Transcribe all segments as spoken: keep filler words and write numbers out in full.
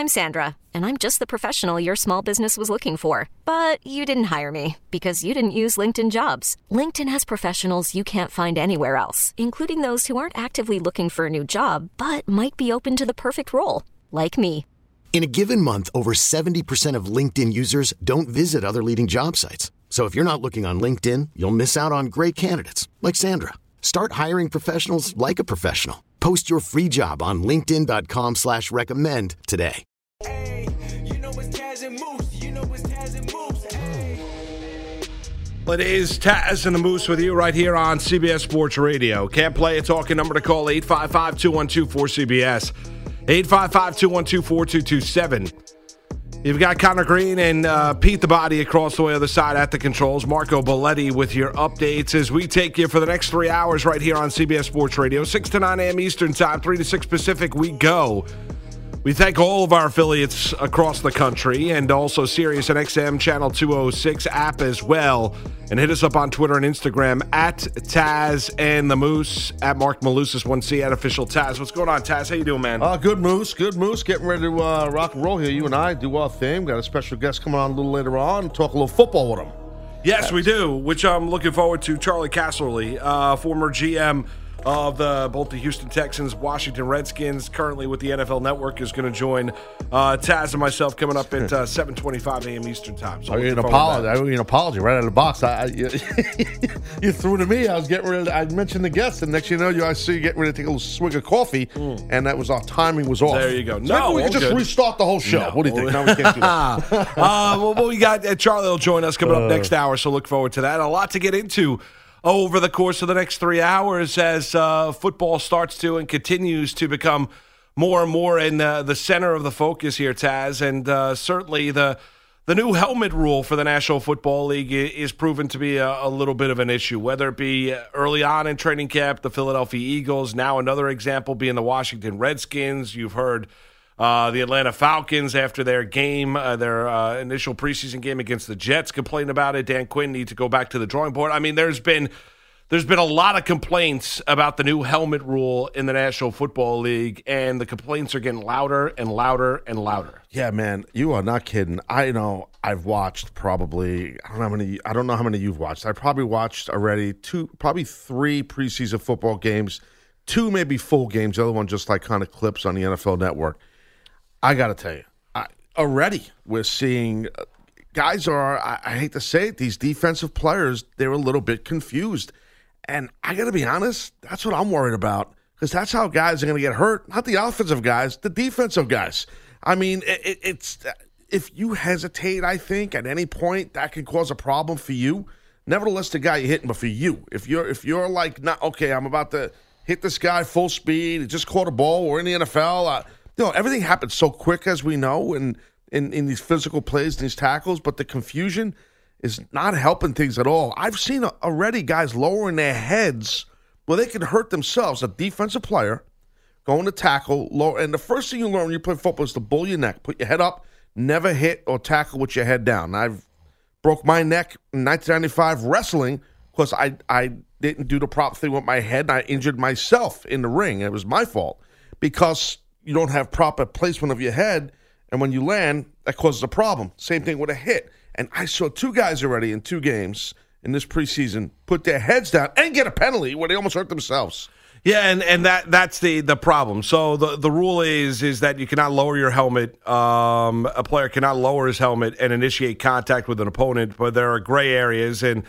I'm Sandra, and I'm just the professional your small business was looking for. But you didn't hire me because you didn't use LinkedIn Jobs. LinkedIn has professionals you can't find anywhere else, including those who aren't actively looking for a new job, but might be open to the perfect role, like me. In a given month, over seventy percent of LinkedIn users don't visit other leading job sites. So if you're not looking on LinkedIn, you'll miss out on great candidates like Sandra. Start hiring professionals like a professional. Post your free job on linkedin.com slash recommend today. Hey, you know it's Taz and Moose. You know it's Taz and Moose. Hey. Well, it is Taz and the Moose with you right here on C B S Sports Radio. Can't play a talking number to call, eight five five, two one two, four C B S. eight five five, two one two, four two two seven. You've got Connor Green and uh, Pete the Body across the other side at the controls. Marco Belletti with your updates as we take you for the next three hours right here on C B S Sports Radio. six to nine a.m. Eastern Time, three to six Pacific, we go. We thank all of our affiliates across the country and also Sirius and X M Channel two oh six app as well. And hit us up on Twitter and Instagram at Taz and the Moose, at Mark Malusis one C, at Official Taz. What's going on, Taz? How you doing, man? Uh, good, Moose. Good, Moose. Getting ready to uh, rock and roll here. You and I do our thing. Got a special guest coming on a little later on. Talk a little football with him. Yes, we do, which I'm looking forward to. Charlie Casserly, uh, former G M of the, both the Houston Texans, Washington Redskins, currently with the N F L Network, is going to join uh, Taz and myself coming up at uh, seven twenty-five a.m. Eastern Time. So I owe you an apology. I owe you an apology right out of the box. I, I, you, you threw to me. I was getting ready. To, I mentioned the guest, and next you know, you I see you getting ready to take a little swig of coffee, mm. and that was our timing was off. There you go. So no, maybe we can just good. restart the whole show. No. What do you think? No, we can't do that. uh, well, well, we got uh, Charlie will join us coming up Uh. next hour, so look forward to that. A lot to get into over the course of the next three hours as uh, football starts to and continues to become more and more in uh, the center of the focus here, Taz. And uh, certainly the the new helmet rule for the National Football League is proven to be a, a little bit of an issue, whether it be early on in training camp, the Philadelphia Eagles, now another example being the Washington Redskins. You've heard Uh, the Atlanta Falcons, after their game, uh, their uh, initial preseason game against the Jets, complained about it. Dan Quinn needs to go back to the drawing board. I mean, there's been there's been a lot of complaints about the new helmet rule in the National Football League, and the complaints are getting louder and louder and louder. Yeah, man, you are not kidding. I know I've watched probably I don't know how many I don't know how many you've watched. I probably watched already two, probably three preseason football games, two maybe full games. The other one just like kind of clips on the N F L Network. I got to tell you, I, already we're seeing uh, guys are, I, I hate to say it, these defensive players, they're a little bit confused. And I got to be honest, that's what I'm worried about, because that's how guys are going to get hurt. Not the offensive guys, the defensive guys. I mean, it, it, it's if you hesitate, I think, at any point, that could cause a problem for you. Nevertheless, the guy you're hitting, but for you, if you're if you're like, not okay, I'm about to hit this guy full speed, he just caught a ball, we're in the N F L, uh, you know, everything happens so quick, as we know, in, in, in these physical plays, these tackles, but the confusion is not helping things at all. I've seen already guys lowering their heads where they can hurt themselves. A defensive player going to tackle, low, and the first thing you learn when you play football is to bull your neck. Put your head up, never hit or tackle with your head down. I've broke my neck in nineteen ninety-five wrestling because I, I didn't do the proper thing with my head, and I injured myself in the ring. It was my fault because you don't have proper placement of your head, and when you land, that causes a problem. Same thing with a hit. And I saw two guys already in two games in this preseason put their heads down and get a penalty where they almost hurt themselves. Yeah, and, and that that's the, the problem. So the, the rule is is that you cannot lower your helmet. Um, a player cannot lower his helmet and initiate contact with an opponent, but there are gray areas. And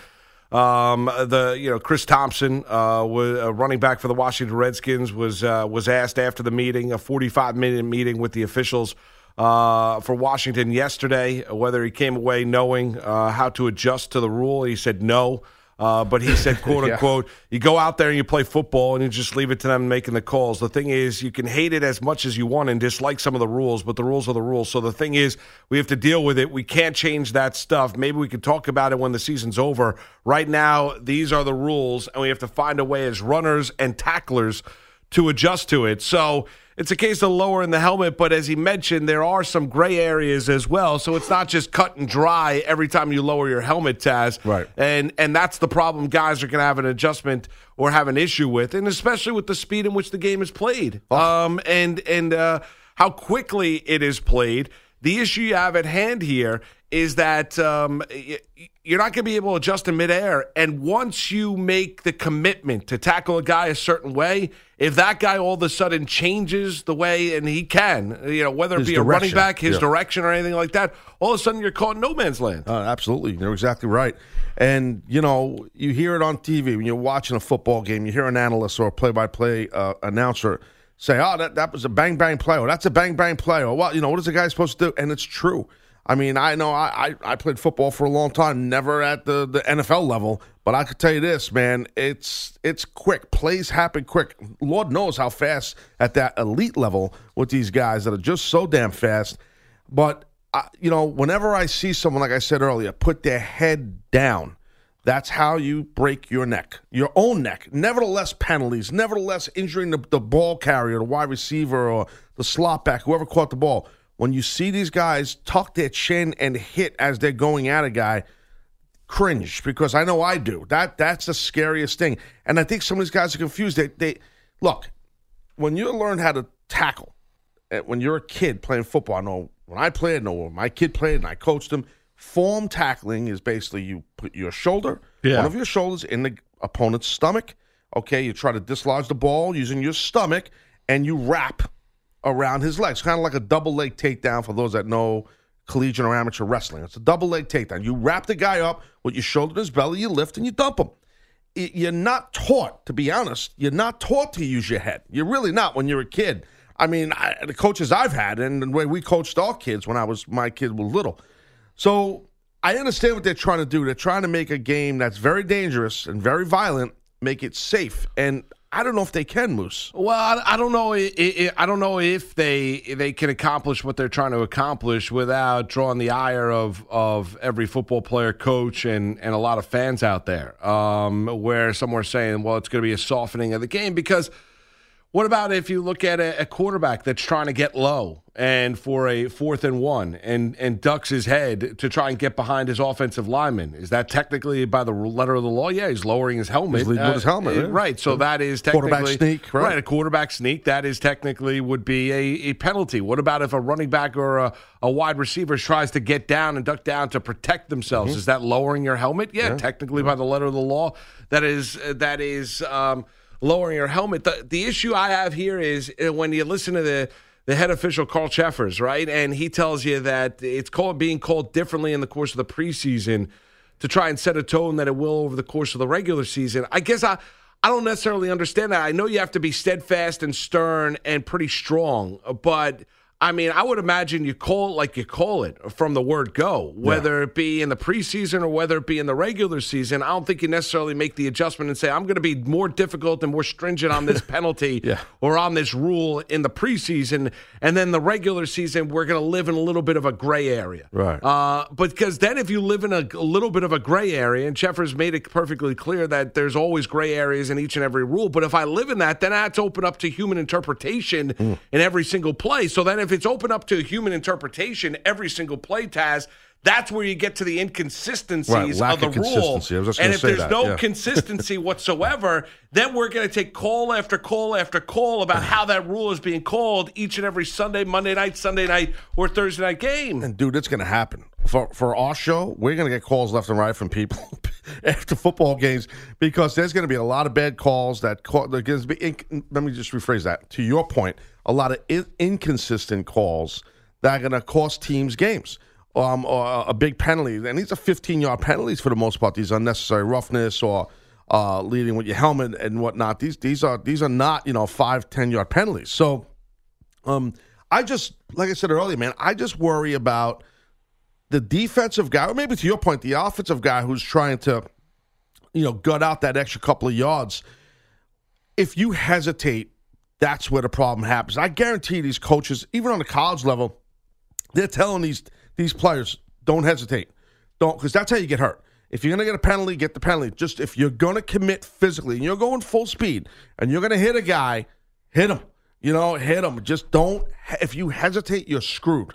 um, the you know Chris Thompson, uh, was a running back for the Washington Redskins, was uh, was asked after the meeting, a forty-five minute meeting with the officials uh, for Washington yesterday, whether he came away knowing uh, how to adjust to the rule. He said no. Uh, but he said, quote, unquote, yeah. You go out there and you play football and you just leave it to them making the calls. The thing is, you can hate it as much as you want and dislike some of the rules, but the rules are the rules. So the thing is, we have to deal with it. We can't change that stuff. Maybe we can talk about it when the season's over. Right now, these are the rules, and we have to find a way as runners and tacklers to adjust to it. So it's a case of lowering the helmet, but as he mentioned, there are some gray areas as well. So it's not just cut and dry every time you lower your helmet, Taz. Right. And and that's the problem guys are going to have an adjustment or have an issue with, and especially with the speed in which the game is played. Oh. Um, and and uh, how quickly it is played. The issue you have at hand here is that um, you're not going to be able to adjust in midair. And once you make the commitment to tackle a guy a certain way, if that guy all of a sudden changes the way, and he can, you know, whether it His be direction. a running back, his Yeah. direction or anything like that, all of a sudden you're caught in no man's land. Uh, absolutely. You're exactly right. And, you know, you hear it on T V when you're watching a football game. You hear an analyst or a play-by-play uh, announcer say, oh, that, that was a bang-bang play, or that's a bang-bang play, or what, you know, what is the guy supposed to do? And it's true. I mean, I know I, I, I played football for a long time, never at the, the N F L level, but I could tell you this, man, it's it's quick. Plays happen quick. Lord knows how fast at that elite level with these guys that are just so damn fast. But, I, you know, whenever I see someone, like I said earlier, put their head down, that's how you break your neck, your own neck. Nevertheless, penalties, nevertheless, injuring the, the ball carrier, the wide receiver, or the slot back, whoever caught the ball. When you see these guys tuck their chin and hit as they're going at a guy, cringe, because I know I do. That That's the scariest thing. And I think some of these guys are confused. They, they Look, when you learn how to tackle, when you're a kid playing football, I know when I played, I know when my kid played and I coached him, form tackling is basically you put your shoulder, Yeah. one of your shoulders in the opponent's stomach. Okay, you try to dislodge the ball using your stomach, and you wrap around his legs, kind of like a double leg takedown for those that know collegiate or amateur wrestling. It's a double leg takedown. You wrap the guy up with your shoulder to his belly, you lift, and you dump him. You're not taught, to be honest, you're not taught to use your head. You're really not when you're a kid. I mean, I, the coaches I've had and the way we coached our kids when I was my kid was little. So I understand what they're trying to do. They're trying to make a game that's very dangerous and very violent, make it safe. And I don't know if they can, Moose. Well, I, I don't know. I, I, I don't know if they they can accomplish what they're trying to accomplish without drawing the ire of of every football player, coach, and and a lot of fans out there. Um, where some were saying, well, it's going to be a softening of the game because. What about if you look at a, a quarterback that's trying to get low and for a fourth and one and, and ducks his head to try and get behind his offensive lineman? Is that technically by the letter of the law? Yeah, he's lowering his helmet. He's leading with his helmet, uh, yeah. Right, so that is technically... Quarterback sneak, right? Right, a quarterback sneak. That is technically would be a, a penalty. What about if a running back or a, a wide receiver tries to get down and duck down to protect themselves? Mm-hmm. Is that lowering your helmet? Yeah, yeah, technically by the letter of the law, that is... Uh, that is um, lowering your helmet. The, the issue I have here is when you listen to the, the head official, Carl Cheffers, right, and he tells you that it's called being called differently in the course of the preseason to try and set a tone that it will over the course of the regular season. I guess I, I don't necessarily understand that. I know you have to be steadfast and stern and pretty strong, but... I mean, I would imagine you call it like you call it from the word go, whether yeah. it be in the preseason or whether it be in the regular season. I don't think you necessarily make the adjustment and say, I'm going to be more difficult and more stringent on this penalty yeah. or on this rule in the preseason. And then the regular season, we're going to live in a little bit of a gray area. Right. Uh, but because then if you live in a, a little bit of a gray area, and Cheffers made it perfectly clear that there's always gray areas in each and every rule. But if I live in that, then I have to open up to human interpretation mm. in every single play. So then if it's open up to human interpretation every single play, Taz, that's where you get to the inconsistencies right, of the of rule. and if there's that, no yeah. consistency whatsoever, then we're going to take call after call after call about how that rule is being called each and every Sunday, Monday night, Sunday night, or Thursday night game. And, dude, it's going to happen. For for our show, we're going to get calls left and right from people after football games because there's going to be a lot of bad calls that call, there's going to be, in, let me just rephrase that. To your point, a lot of in, inconsistent calls that are going to cost teams games. Um, or a big penalty. And these are fifteen-yard penalties for the most part. These unnecessary roughness or uh, leading with your helmet and whatnot. These these are these are not, you know, five, ten-yard penalties. So um, I just, like I said earlier, man, I just worry about the defensive guy, or maybe to your point, the offensive guy who's trying to, you know, gut out that extra couple of yards. If you hesitate, that's where the problem happens. I guarantee these coaches, even on the college level, they're telling these these players, don't hesitate. Don't, because that's how you get hurt. If you're going to get a penalty, get the penalty. Just if you're going to commit physically and you're going full speed and you're going to hit a guy, hit him. You know, hit him. Just don't. If you hesitate, you're screwed.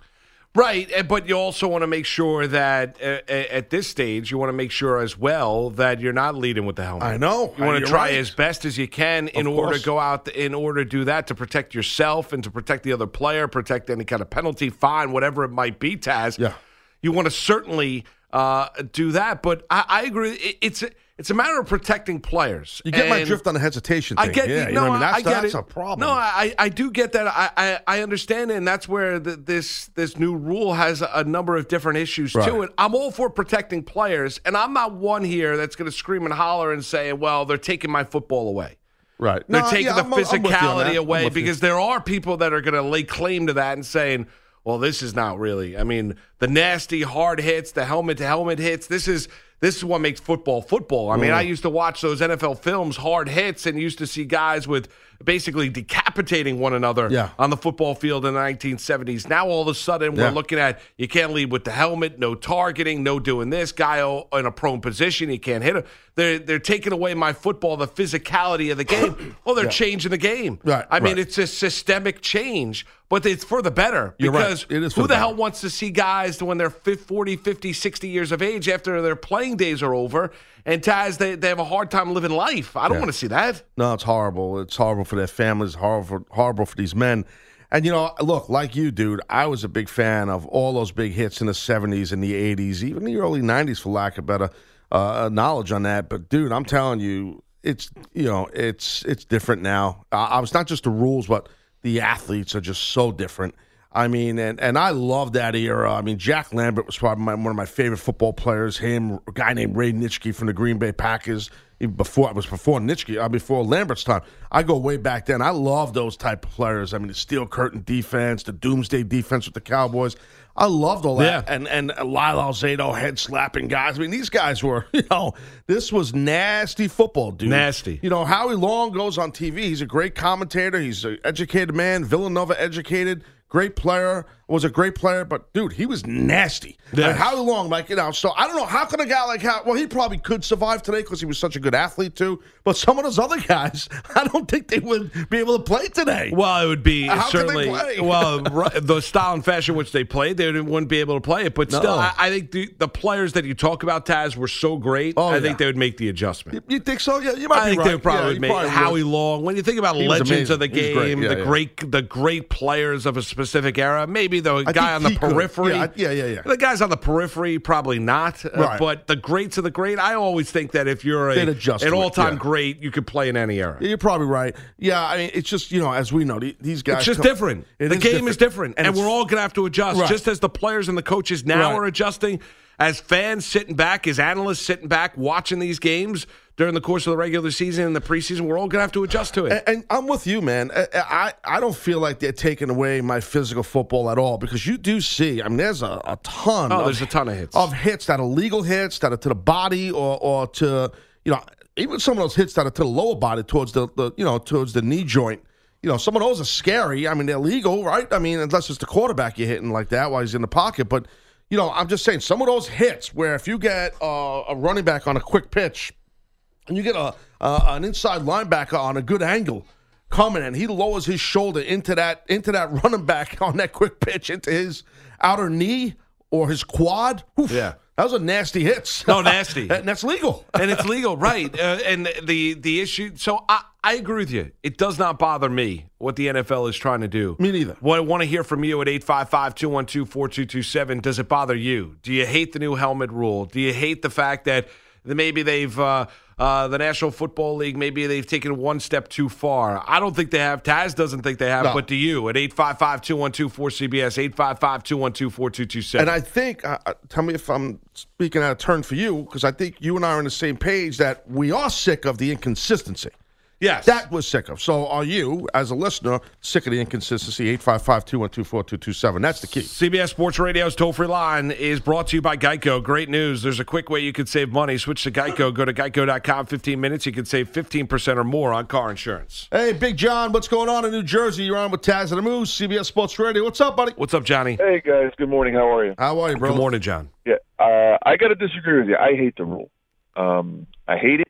Right, eh, but you also want to make sure that uh, at this stage, you want to make sure as well that you're not leading with the helmet. I know. You want You're to try right. as best as you can in Of order course. to go out, in order to do that, to protect yourself and to protect the other player, protect any kind of penalty, fine, whatever it might be, Taz. Yeah. You want to certainly uh, do that, but I, I agree. It, it's it's a matter of protecting players. You get my And drift on the hesitation thing. I get yeah, you. you No, know what I mean? That's, I get that's it. a problem. No, I, I do get that. I, I, I understand it, and that's where the, this this new rule has a, a number of different issues Right. to it. I'm all for protecting players, and I'm not one here that's going to scream and holler and say, well, they're taking my football away. Right. They're No, taking yeah, the I'm- I'm with you on that. physicality I'm away with you. because there are people that are going to lay claim to that and saying, well, this is not really. I mean, the nasty hard hits, the helmet to helmet hits. This is this is what makes football football. I mean, Mm. I used to watch those N F L films, hard hits, and used to see guys with basically decapitating one another Yeah. on the football field in the nineteen seventies. Now all of a sudden Yeah. we're looking at you can't lead with the helmet, no targeting, no doing this. Guy o- in a prone position, you can't hit him. They're they're taking away my football, the physicality of the game. Well, they're changing the game. Right, I mean, right. it's a systemic change, but it's for the better. You're right. Because It is for who the the hell better. wants to see guys when they're fifty, forty, fifty, sixty years of age after their playing days are over and Taz, they, they have a hard time living life? I don't Yeah. want to see that. No, it's horrible. It's horrible for their families. Horrible, for, horrible for these men. And you know, look, like you, dude, I was a big fan of all those big hits in the seventies and the eighties, even the early nineties, for lack of better uh, knowledge on that. But dude, I'm telling you, it's you know, it's it's different now. Uh, I was not just the rules, but the athletes are just so different. I mean, and, and I love that era. I mean, Jack Lambert was probably my, one of my favorite football players. Him, a guy named Ray Nitschke from the Green Bay Packers. Even before it was before Nitschke, uh, before Lambert's time. I go way back then. I love those type of players. I mean, the steel curtain defense, the doomsday defense with the Cowboys. I loved all that. Yeah. And and Lyle Alzado head slapping guys. I mean, these guys were, you know, this was nasty football, dude. Nasty. You know, Howie Long goes on T V. He's a great commentator. He's an educated man. Villanova educated. Great player, was a great player, but dude, he was nasty. Yes. Like, how long, like, you know, so I don't know, how can a guy like how, well, he probably could survive today because he was such a good athlete too, but some of those other guys, I don't think they would be able to play today. Well, it would be How could they certainly play? well right, the style and fashion which they played, they wouldn't be able to play it. But No. still, I, I think the, the players that you talk about, Taz, were so great. Oh, I yeah. think they would make the adjustment. You think so? Yeah, you might I be think right. they would probably yeah, would you make probably Howie would. Long. When you think about He was legends amazing. of the He was great. game, Yeah, the yeah. great the great players of a specific era, maybe the I guy think on the he could. periphery. Yeah, I- yeah, yeah, yeah. The guys on the periphery, probably not. Uh, Right. but the greats of the great, I always think that if you're a, They'd adjust an to it, all-time yeah. great, you could play in any era. Yeah, you're probably right. Yeah, I mean, it's just, you know, as we know, the- these guys. It's just come- different. It the is game is different, and, it's- we're all going to have to adjust. Right. Just as the players and the coaches now Right. are adjusting, as fans sitting back, as analysts sitting back, watching these games during the course of the regular season and the preseason, we're all going to have to adjust to it. And, and I'm with you, man. I, I I don't feel like they're taking away my physical football at all because you do see. I mean, there's a, a ton. Oh, of, there's a ton of hits. of hits that are legal hits that are to the body or or to you know even some of those hits that are to the lower body towards the, the you know towards the knee joint. You know, some of those are scary. I mean, they're legal, right? I mean, unless it's the quarterback you're hitting like that while he's in the pocket, but. You know, I'm just saying, some of those hits where if you get uh, a running back on a quick pitch and you get a uh, an inside linebacker on a good angle coming and he lowers his shoulder into that into that running back on that quick pitch into his outer knee or his quad. Oof, Yeah. those are nasty hits. No, nasty. and that's legal. and it's legal, right? Uh, and the the issue. So I, I agree with you. It does not bother me what the N F L is trying to do. Me neither. What I want to hear from you at eight five five, two one two, four two two seven. Does it bother you? Do you hate the new helmet rule? Do you hate the fact that maybe they've uh, uh, the National Football League, maybe they've taken one step too far? I don't think they have. Taz doesn't think they have. No. But do you? At eight five five, two one two, four C B S, eight five five, two one two, four two two seven. And I think, uh, uh, tell me if I'm speaking out of turn for you, because I think you and I are on the same page that we are sick of the inconsistency. Yes. That was sick of. So are you, as a listener, sick of the inconsistency? eight five five, two one two, four two two seven. That's the key. C B S Sports Radio's toll-free line is brought to you by Geico. Great news. There's a quick way you can save money. Switch to Geico. Go to geico dot com. fifteen minutes. You can save fifteen percent or more on car insurance. Hey, Big John, what's going on in New Jersey? You're on with Taz and the Moose, C B S Sports Radio. What's up, buddy? What's up, Johnny? Hey guys, good morning. How are you? How are you, bro? Good morning, John. Yeah, uh, I got to disagree with you. I hate the rule. Um, I hate it.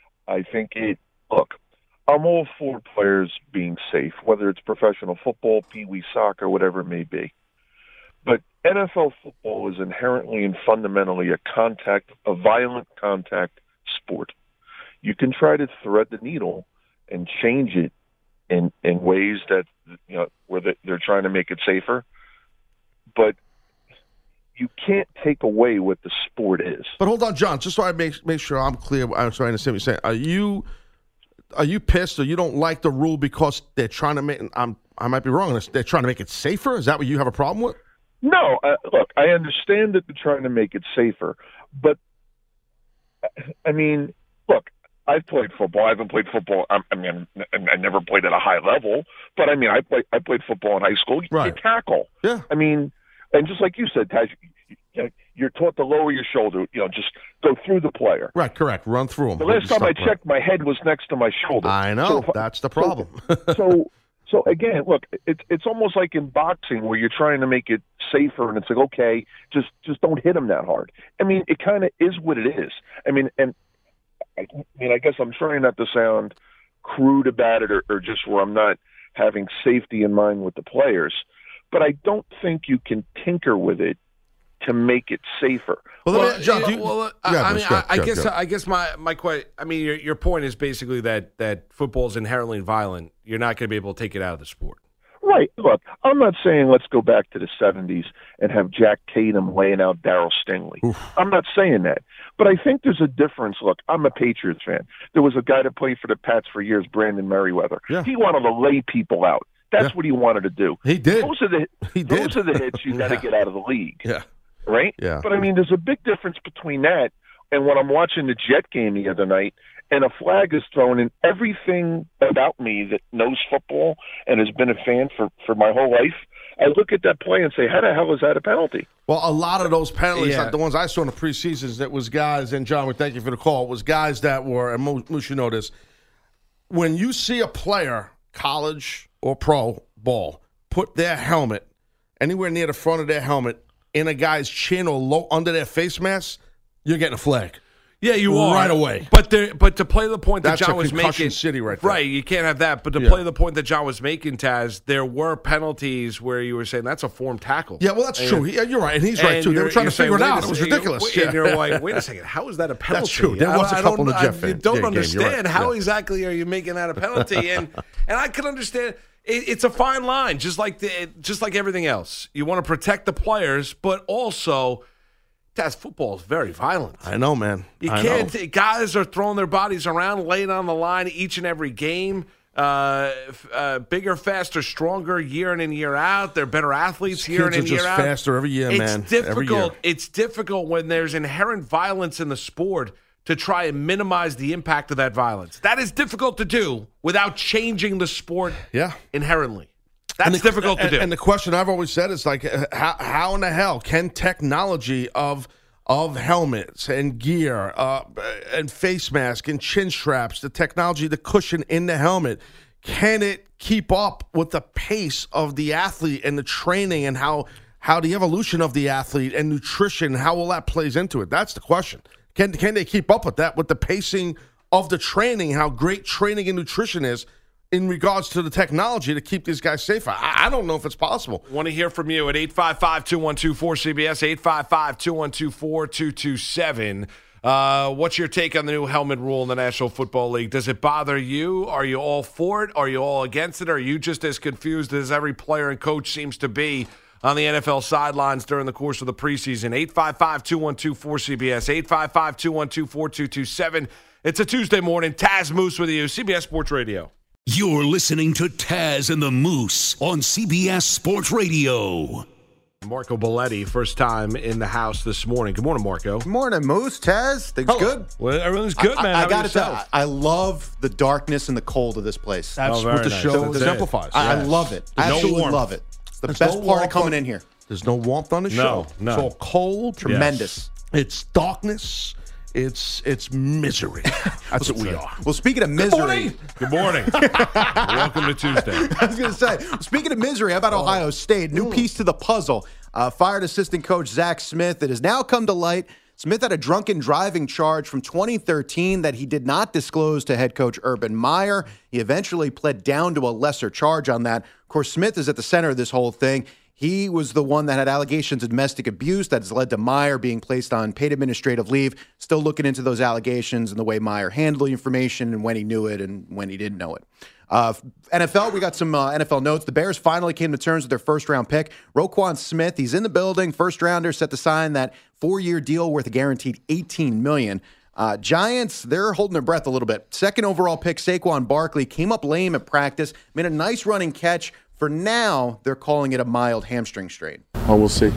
I think it. Look, I'm all for players being safe, whether it's professional football, pee wee soccer, whatever it may be. But N F L football is inherently and fundamentally a contact, a violent contact sport. You can try to thread the needle and change it in, in ways that, you know, where they're trying to make it safer, but you can't take away what the sport is. But hold on, John, just so I make make sure I'm clear, I'm sorry, I understand what you're saying. Are you are you pissed or you don't like the rule because they're trying to make? I'm I might be wrong on this. They're trying to make it safer. Is that what you have a problem with? No, uh, look, I understand that they're trying to make it safer, but I mean, look, I've played football. I haven't played football. I, I mean, I never played at a high level, but I mean, I played. I played football in high school. You, right. you tackle. Yeah. I mean, and just like you said, Taj, you know, you're taught to lower your shoulder. You know, just go through the player. Right. Correct. Run through them. The last time I checked, my head was next to my shoulder. I know. So, That's the problem. so, so, so again, look, it's it's almost like in boxing where you're trying to make it safer, and it's like, okay, just just don't hit him that hard. I mean, it kind of is what it is. I mean, and. I mean, I guess I'm trying not to sound crude about it or, or just where I'm not having safety in mind with the players, but I don't think you can tinker with it to make it safer. Well, Well, me, John, yeah, do you, well, yeah, I, I mean, go, I, I go, guess, go. I guess my my question. I mean, your your point is basically that that football is inherently violent. You're not going to be able to take it out of the sport. Right. Look, I'm not saying let's go back to the seventies and have Jack Tatum laying out Darryl Stingley. Oof. I'm not saying that. But I think there's a difference. Look, I'm a Patriots fan. There was a guy that played for the Pats for years, Brandon Merriweather. Yeah. He wanted to lay people out. That's Yeah. what he wanted to do. He did. Those are the, He those did. are the hits you got to Yeah. get out of the league. Yeah. Right? Yeah. But, I mean, there's a big difference between that and when I'm watching the Jet game the other night and a flag is thrown, and everything about me that knows football and has been a fan for, for my whole life, I look at that play and say, how the hell is that a penalty? Well, a lot of those penalties, Yeah. like the ones I saw in the preseasons, that was guys, and John, we thank you for the call, was guys that were, and Moose, Moose, you know this, when you see a player, college or pro ball, put their helmet anywhere near the front of their helmet in a guy's chin or low under their face mask, you're getting a flag. Yeah, you are Right away. But there, but to play the point that That's John a was concussion making, city right there. right? You can't have that. But to Yeah. play the point that John was making, Taz, there were penalties where you were saying that's a form tackle. Yeah, well, that's And- true. Yeah, you're right, and he's right, and too. They you're- were trying you're to figure saying, it wait out. a It was second, ridiculous. wait- Yeah. And you're like, wait a second, how is that a penalty? true. There was I- a I couple don't- of Jet I- fan- You don't yeah, game, you're understand right. how Yeah. exactly are you making that a penalty? and and I can understand. It, it's a fine line, just like the, just like everything else. You want to protect the players, but also. Taz, football is very violent. I know, man. You I can't. know. Guys are throwing their bodies around, laying on the line each and every game. Uh, f- uh, bigger, faster, stronger, year in and year out. They're better athletes These year in kids and are year just out. faster every year, it's man. Difficult. Every year. It's difficult when there's inherent violence in the sport to try and minimize the impact of that violence. That is difficult to do without changing the sport Yeah. inherently. That's And the- difficult to and, do. And the question I've always said is like, uh, how, how in the hell can technology of of helmets and gear uh, and face mask and chin straps, the technology, the cushion in the helmet, can it keep up with the pace of the athlete and the training and how how the evolution of the athlete and nutrition, how all that plays into it? That's the question. Can can they keep up with that, with the pacing of the training, how great training and nutrition is in regards to the technology to keep these guys safer? I, I don't know if it's possible. Want to hear from you at eight five five, two one two, four C B S, eight five five, two one two, four two two seven. Uh, what's your take on the new helmet rule in the National Football League? Does it bother you? Are you all for it? Are you all against it? Are you just as confused as every player and coach seems to be on the N F L sidelines during the course of the preseason? eight five five, two one two, four C B S, eight five five, two one two, four two two seven. It's a Tuesday morning. Taz Moose with you, C B S Sports Radio. You're listening to Taz and the Moose on C B S Sports Radio. Marco Belletti, first time in the house this morning. Good morning, Marco. Good morning, Moose. Taz, things good? Well, everything's good, I, man. I, How I about got to yourself? tell I love the darkness and the cold of this place. That's Oh, very what the nice. show That's it. exemplifies. I, I Yes. love it. There's I no absolutely warmth. love it. It's the There's best no part of warmth coming on- in here. There's no warmth on the No, show. no. It's all cold. Tremendous. It's darkness. It's it's misery. That's what we are. Well, speaking of misery, Good morning. Welcome to Tuesday. I was going to say, speaking of misery, how about Ohio State? New piece to the puzzle. Uh, fired assistant coach Zach Smith. It has now come to light. Smith had a drunken driving charge from twenty thirteen that he did not disclose to head coach Urban Meyer. He eventually pled down to a lesser charge on that. Of course, Smith is at the center of this whole thing. He was the one that had allegations of domestic abuse that has led to Meyer being placed on paid administrative leave. Still looking into those allegations and the way Meyer handled the information and when he knew it and when he didn't know it. Uh, N F L, we got some uh, N F L notes. The Bears finally came to terms with their first-round pick. Roquan Smith, he's in the building. First-rounder, set to sign that four-year deal worth a guaranteed eighteen million dollars. Uh, Giants, they're holding their breath a little bit. Second overall pick, Saquon Barkley, came up lame at practice, made a nice running catch. For now, they're calling it a mild hamstring strain. Oh, we'll see.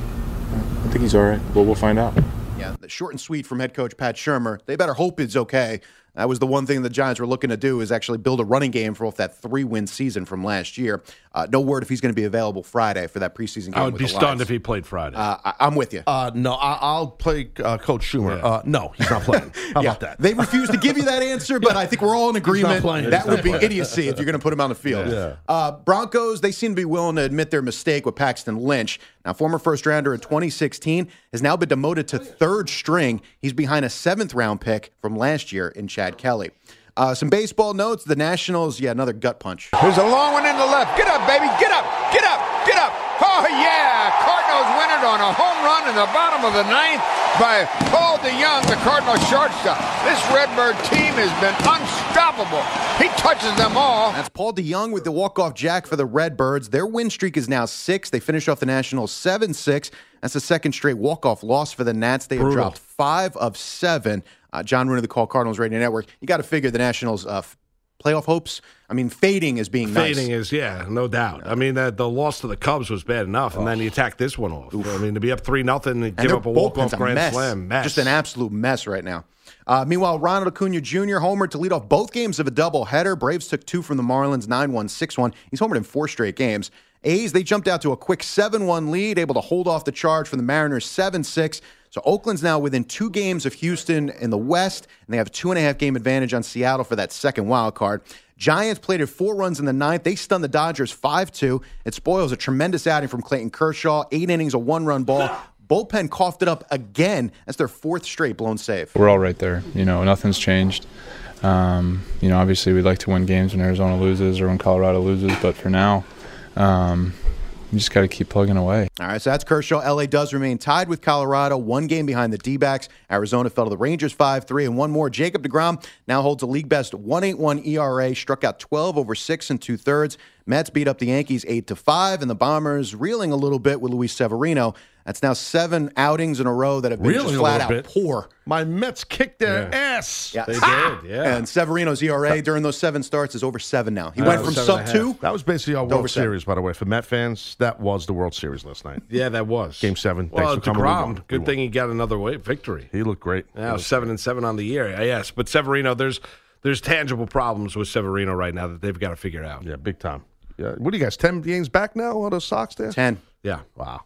I think he's all right, but we'll find out. Yeah, the short and sweet from head coach Pat Shurmur. They better hope it's okay. That was the one thing the Giants were looking to do, is actually build a running game for that three-win season from last year. Uh, no word if he's going to be available Friday for that preseason game. I would with be the stunned Lions. if he played Friday. Uh, I, I'm with you. Uh, no, I, I'll play uh, Coach Schumer. Yeah. Uh, no, he's not playing. How yeah, about that? They refuse to give you that answer, but I think we're all in agreement. playing. That He's would not be playing. idiocy if you're going to put him on the field. Yeah. Uh, Broncos, they seem to be willing to admit their mistake with Paxton Lynch. Now, former first-rounder in twenty sixteen has now been demoted to third string. He's behind a seventh-round pick from last year in Chad Kelly. Uh, some baseball notes. The Nationals, yeah, another gut punch. There's a long one in the left. Get up, baby. Get up. Get up. Get up. Oh, yeah. Cardinals win it on a home run in the bottom of the ninth by Paul DeYoung, the Cardinal shortstop. This Redbird team has been unstoppable. He touches them all. That's Paul DeYoung with the walk-off jack for the Redbirds. Their win streak is now six. They finished off the Nationals seven six. That's the second straight walk-off loss for the Nats. They have Brutal. dropped five of seven. Uh, John Rooney, the Call Cardinals Radio Network. You got to figure the Nationals' uh, f- playoff hopes. I mean, fading is being Fading nice. is, yeah, no doubt. I mean, the, the loss to the Cubs was bad enough, and then you attack this one off. I mean, to be up three nothing and And give their up a bullpen's walk-off a grand mess. slam, mess. Just an absolute mess right now. Uh, meanwhile, Ronald Acuna Junior homered to lead off both games of a doubleheader. Braves took two from the Marlins, nine one, six one. He's homered in four straight games. A's, they jumped out to a quick seven one lead, able to hold off the charge from the Mariners seven six. So Oakland's now within two games of Houston in the West, and they have a two-and-a-half game advantage on Seattle for that second wild card. Giants played at four runs in the ninth. They stunned the Dodgers five two. It spoils a tremendous outing from Clayton Kershaw. Eight innings, a one-run ball. Bullpen coughed it up again. That's their fourth straight blown save. We're all right there. You know, nothing's changed. Um, you know, obviously we'd like to win games when Arizona loses or when Colorado loses, but for now, um, you just got to keep plugging away. All right, so that's Kershaw. L A does remain tied with Colorado, one game behind the D-backs. Arizona fell to the Rangers five three, and one more. Jacob deGrom now holds a league-best one point eight one E R A, struck out twelve over six and two-thirds. Mets beat up the Yankees eight to five, and the Bombers reeling a little bit with Luis Severino. That's now seven outings in a row that have been Reeling just a flat out little bit. poor. My Mets kicked their Yeah. ass. Yeah. They did, yeah. And Severino's E R A during those seven starts is over seven now. He Uh, went from seven sub and a two. half. That was basically our over World seven. Series, by the way. For Met fans, that was the World Series last night. Yeah, that was. Game seven. Well, Thanks for coming. We won. DeGrom, We good won. thing he got another way, victory. He looked great. He Now looked seven and seven on the year. Yes, but Severino, there's there's tangible problems with Severino right now that they've got to figure out. Yeah, big time. Yeah. What do you guys, ten games back now on the Sox there? ten. Yeah, Wow.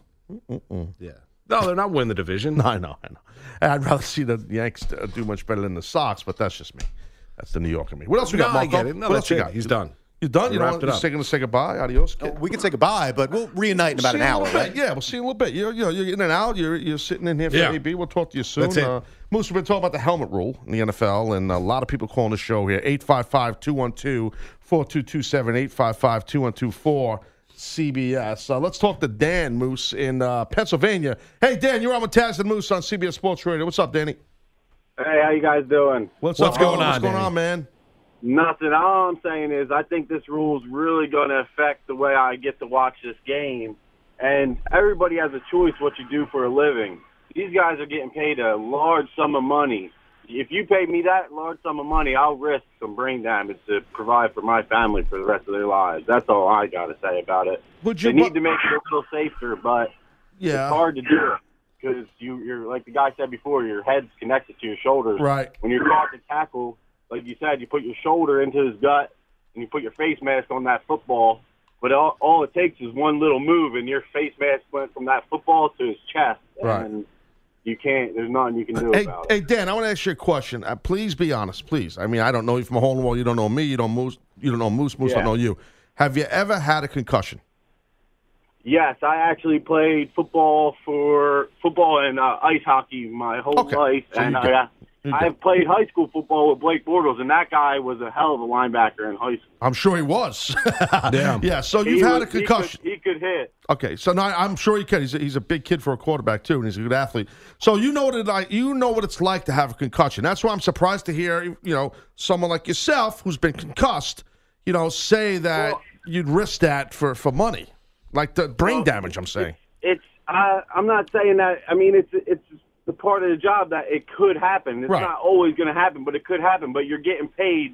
yeah. No, they're not winning the division. No, I know, I know. I'd rather see the Yanks uh, do much better than the Sox, but that's just me. That's the New Yorker me. What else we got, No, I Marco? get it. No, what that's else you it. got? He's done. You done? We You know wrapped what? it Just up. going to say goodbye? Adios, kid. We can say goodbye, but we'll reunite in about See an you in a hour, little right? bit. Yeah, we'll see you in a little bit. You're, you're, you're in and out. You're, you're sitting in here for Yeah. A B. We'll talk to you soon. That's it. Uh, Moose, we've been talking about the helmet rule in the N F L, and a lot of people calling the show here. eight five five, two one two, four two two seven, eight five five, two one two four, C B S. Uh, let's talk to Dan Moose in uh, Pennsylvania. Hey, Dan, you're on with Taz and Moose on C B S Sports Radio. What's up, Danny? Hey, how you guys doing? What's, What's up, going brother? on, What's going Danny? on, man? Nothing. All I'm saying is I think this rule's really going to affect the way I get to watch this game. And everybody has a choice what you do for a living. These guys are getting paid a large sum of money. If you pay me that large sum of money, I'll risk some brain damage to provide for my family for the rest of their lives. That's all I got to say about it. Would They you? need to make it a little safer, but yeah. it's hard to do because you, you're, like the guy said before, your head's connected to your shoulders. Right. When you're caught to tackle, like you said, you put your shoulder into his gut and you put your face mask on that football. But all, all it takes is one little move, and your face mask went from that football to his chest. Right. And you can't. There's nothing you can do Hey, about hey, it. Dan, I want to ask you a question. Uh, please be honest, please. I mean, I don't know you from a hole in the wall. You don't know me. You don't Moose. You don't know Moose. Moose Yeah. don't know you. Have you ever had a concussion? Yes, I actually played football for football and uh, ice hockey my whole Okay. life, So and you I got- got, I played high school football with Blake Bortles, and that guy was a hell of a linebacker in high school. I'm sure he was. Damn. Yeah, so He you've had was- a concussion. He could, he could hit. Okay, so now I'm sure he can. He's a, he's a big kid for a quarterback too, and he's a good athlete. So you know what it like. You know what it's like to have a concussion. That's why I'm surprised to hear you know someone like yourself who's been concussed, you know, say that Well- you'd risk that for, for money, like the brain Well, damage. I'm saying. It's. I, I'm not saying that. I mean, it's it's the part of the job that it could happen. It's Right. not always going to happen, but it could happen. But you're getting paid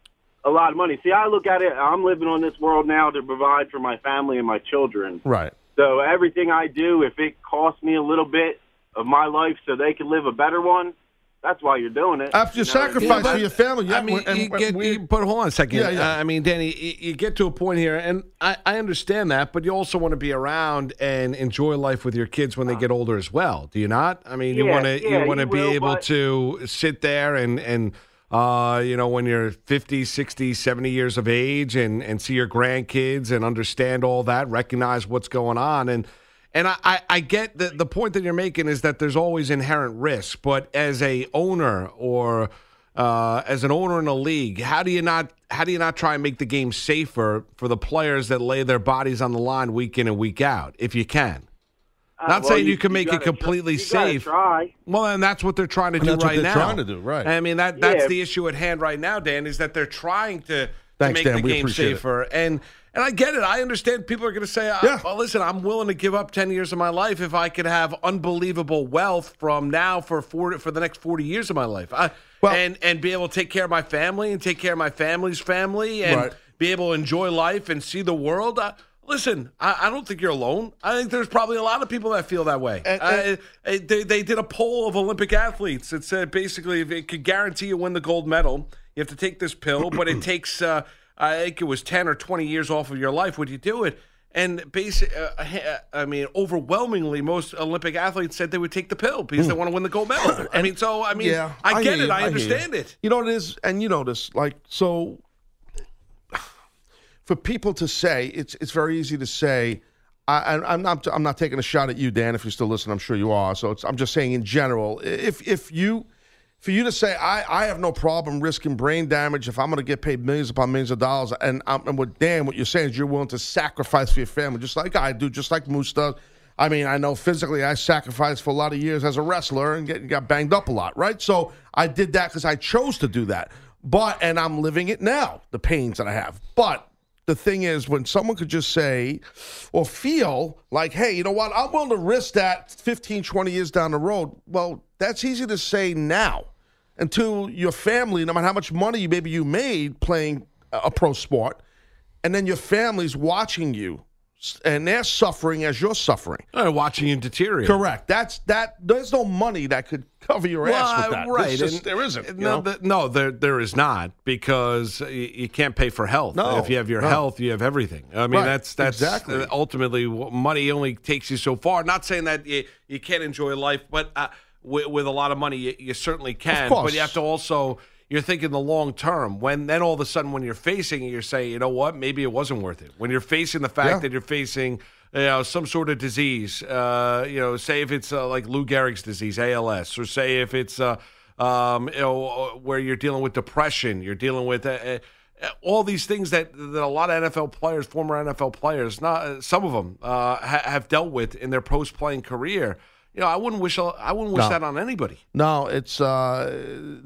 a lot of money. See, I look at it. I'm living on this world now to provide for my family and my children. Right. So everything I do, if it costs me a little bit of my life so they can live a better one, that's why you're doing it. After you You know, sacrifice yeah, for your family, yeah. I mean, and- you and get, we- you, but hold on a second. Yeah, yeah. Uh, I mean, Danny, you, you get to a point here, and I, I understand that, but you also want to be around and enjoy life with your kids when they get older as well. Do you not? I mean, you Yeah, want to yeah, you want to you be will, able but- to sit there and and uh, you know, when you're fifty, sixty, seventy years of age and and see your grandkids and understand all that, recognize what's going on, and. And I, I, I get the, the point that you're making is that there's always inherent risk, but as a owner or uh, as an owner in a league, how do you not how do you not try and make the game safer for the players that lay their bodies on the line week in and week out, if you can? Uh, Not well, saying you, can make it gotta completely try- you safe. gotta try. Well, and that's what they're trying to And do that's what right they're now. trying to do, right. I mean, that that's Yeah. the issue at hand right now, Dan, is that they're trying to, to Thanks, make Dan. the We game appreciate it. safer. And and I get it. I understand people are going to say, uh, Yeah. well, listen, I'm willing to give up ten years of my life if I could have unbelievable wealth from now for forty, for the next forty years of my life. I, Well- and, and be able to take care of my family and take care of my family's family and Right. be able to enjoy life and see the world. Uh, Listen, I, I don't think you're alone. I think there's probably a lot of people that feel that way. And- Uh, uh, they, they did a poll of Olympic athletes. It said basically if it could guarantee you win the gold medal, you have to take this pill, but it takes, uh, I think it was ten or twenty years off of your life. Would you do it? And basic, uh, I mean, overwhelmingly, most Olympic athletes said they would take the pill because they want to win the gold medal. I mean, so, I mean, Yeah, I get hear it. you. I hear understand you. it. You know what it is, and you know this. Like, so for people to say, it's it's very easy to say. I, I- I'm not I'm not taking a shot at you, Dan. If you're still listening, I'm sure you are. So it's, I'm just saying in general, if if you for you to say I, I have no problem risking brain damage if I'm going to get paid millions upon millions of dollars, and I'm, and with Dan, what you're saying is you're willing to sacrifice for your family, just like I do, just like Moose does. I mean, I know physically I sacrificed for a lot of years as a wrestler and get, got banged up a lot, right? So I did that because I chose to do that. But, and I'm living it now, the pains that I have. But the thing is, when someone could just say or feel like, hey, you know what, I'm willing to risk that fifteen, twenty years down the road, well, that's easy to say now until your family, no matter how much money maybe you made playing a pro sport, and then your family's watching you, and they're suffering as you're suffering. Uh, watching you deteriorate. Correct. That's that. There's no money that could cover your ass Well, with that. right. It's just- And- there isn't. you No, know? the, no, there there is not because you, you can't pay for health. No, if you have your no. health, you have everything. I mean, Right, that's that's exactly. uh, ultimately what- money only takes you so far. Not saying that you, you can't enjoy life, but uh, with, with a lot of money, you, you certainly can. course. But you have to also. You're thinking the long term. When then all of a sudden, when you're facing it, you're saying, you know what, maybe it wasn't worth it. When you're facing the fact Yeah. that you're facing, you know, some sort of disease, uh, you know, say if it's uh, like Lou Gehrig's disease, A L S, or say if it's, uh, um, you know, where you're dealing with depression, you're dealing with uh, uh, all these things that that a lot of N F L players, former N F L players, not some of them uh, ha- have dealt with in their post playing career. You know, I wouldn't wish I wouldn't wish No. that on anybody. No, it's uh,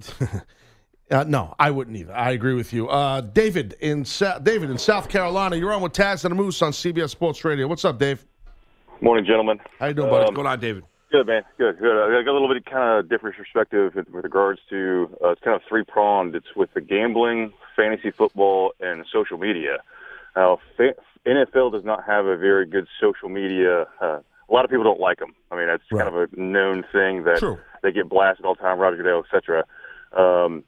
uh, no, I wouldn't either. I agree with you. Uh, David in Sa- David in South Carolina, you're on with Taz and the Moose on C B S Sports Radio. What's up, Dave? Morning, gentlemen. How you doing, buddy? What's going on, David? Good, man. Good, good. I got a little bit kind of different perspective with with regards to uh, it's kind of three pronged. It's with the gambling, fantasy football, and social media. Now, fa- N F L does not have a very good social media. Uh, a lot of people don't like them. I mean, that's Right. kind of a known thing that True. they get blasted all the time. Roger Goodell, et cetera. Um,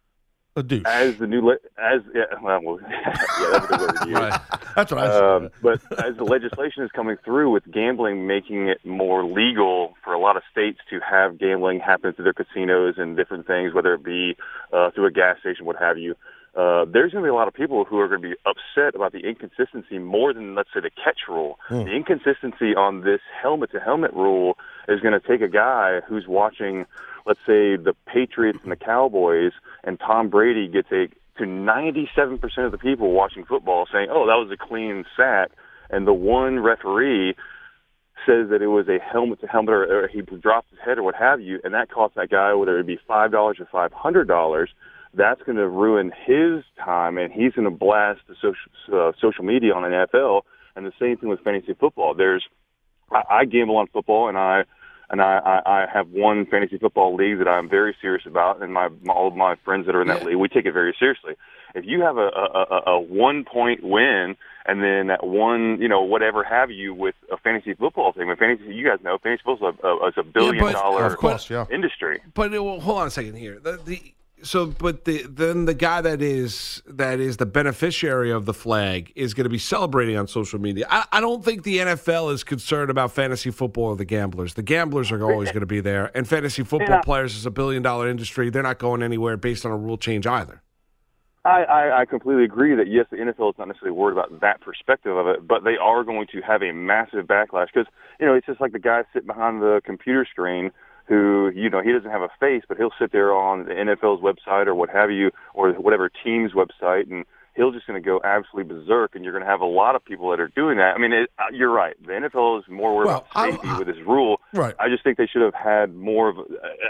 A douche. as the new le- as yeah, well, well yeah, that's a good word to use. Right. That's what I said. Um, but as the legislation is coming through with gambling, making it more legal for a lot of states to have gambling happen through their casinos and different things, whether it be uh, through a gas station, what have you, uh, there's going to be a lot of people who are going to be upset about the inconsistency more than, let's say, the catch rule. Mm. The inconsistency on this helmet-to-helmet rule is going to take a guy who's watching let's say the Patriots and the Cowboys, and Tom Brady gets a to ninety-seven percent of the people watching football saying, "Oh, that was a clean sack," and the one referee says that it was a helmet to helmet, or, or he dropped his head, or what have you, and that cost that guy, whether it be five dollars or five hundred dollars. That's going to ruin his time, and he's going to blast the social uh, social media on the N F L. And the same thing with fantasy football. There's, I, I gamble on football, and I and I, I, I have one fantasy football league that I'm very serious about, and my, my all of my friends that are in that yeah. league, we take it very seriously. If you have a, a, a one point win, and then that one, you know, whatever have you with a fantasy football thing, with fantasy, you guys know, fantasy football is a, is a billion yeah, but, dollar of course, yeah. industry. But it, well, hold on a second here. The, the So, but the, then the guy that is that is the beneficiary of the flag is going to be celebrating on social media. I, I don't think the N F L is concerned about fantasy football or the gamblers. The gamblers are always going to be there, and fantasy football yeah. players is a billion dollar industry. They're not going anywhere based on a rule change either. I, I, I completely agree that, yes, the N F L is not necessarily worried about that perspective of it, but they are going to have a massive backlash because, you know, it's just like the guy sitting behind the computer screen who, you know, he doesn't have a face, but he'll sit there on the N F L's website or what have you, or whatever team's website, and he'll just going to go absolutely berserk, and you're going to have a lot of people that are doing that. I mean, it, you're right. The N F L is more worried well, about safety I, I, with this rule. Right. I just think they should have had more of uh,